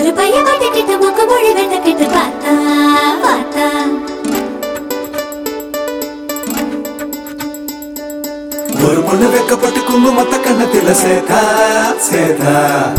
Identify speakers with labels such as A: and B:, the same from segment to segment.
A: ஒரு பையன் மாட்டிக்கிட்டு மூக்கு மொழி வெட்டக்கிட்டு பார்த்தா பார்த்தா
B: ஒரு பொண்ணு வெக்கப்பட்டு குங்குமத்த கண்ணத்தில சேதா சேதா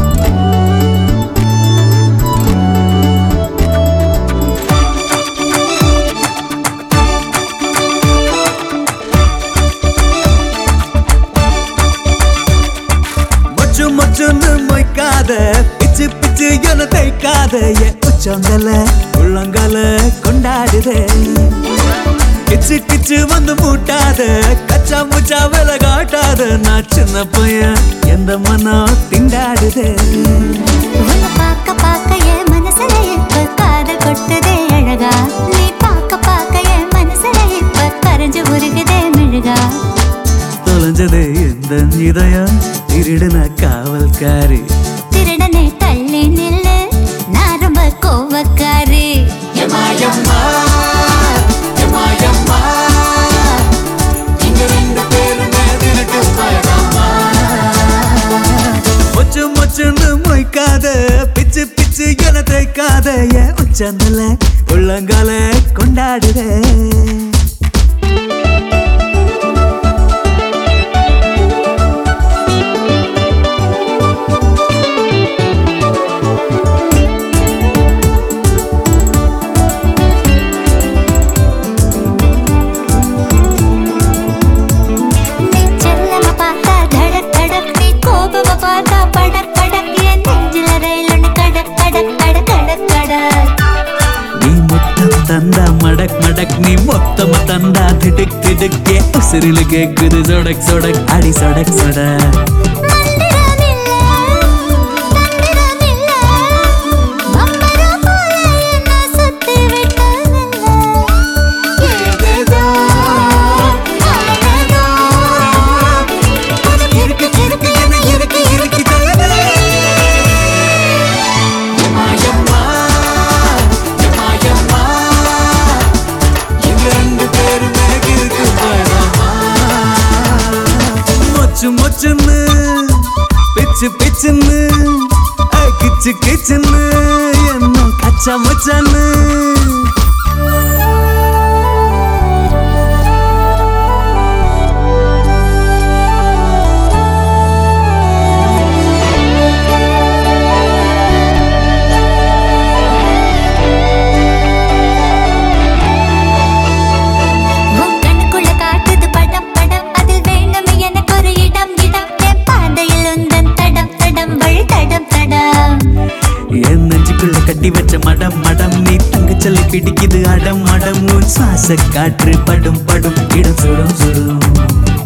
B: மொச்சு மொச்சுன்னு மொய்க்காத பிச்சு பிச்சு என தைக்காத என் உச்சங்கல உள்ளங்கல கொண்டாடுதே கிச்சு கிச்சு வந்து மூட்டாத கச்சா முச்சா வேல காட்டாத நான் சின்ன பையன் எந்த மனம் திண்டாடுதே
A: உன்னை பார்க்க பார்க்க என் மனசுல இப்ப காதல் கொட்டுதே அழகா நீ பார்க்க பார்க்க என் மனசுல இப்ப கரைஞ்சு உருகுதே மெழுகா
B: தொலைஞ்சதே எந்த இதயம் திருடுன காவல்காரி
A: திருடனே தள்ளி நில்லு நான் ரொம்ப கோவக்காரி
B: எம்மா எம்மா எம்மா இங்க ரெண்டு பேருமே தினக்கு பயணமா மொச்சு மொச்சுன்னு மொய்க்காத பிச்சு பிச்சு என தைக்காத என் உச்சந்தல உள்ளங்கால கொண்டாடுதே தந்தா மடக் மடக் நீ மொத்தமா தந்தா திடுக் திடுக்கே உசிரில கேக்குது சொடக் சொடக் அடி சொடக் சொடக் மொச்சுன்னு பிச்சு பிச்சுன்னு கிச்சு கிச்சுன்னு என்ன கச்சா முச்சான்னு கட்டி வச்ச மடம் மடம் நீ தங்கச்சலை பிடிக்குது அடம் அடம் உன் சுவாச காற்று படும் படும் இடம் சுடும் சுடும்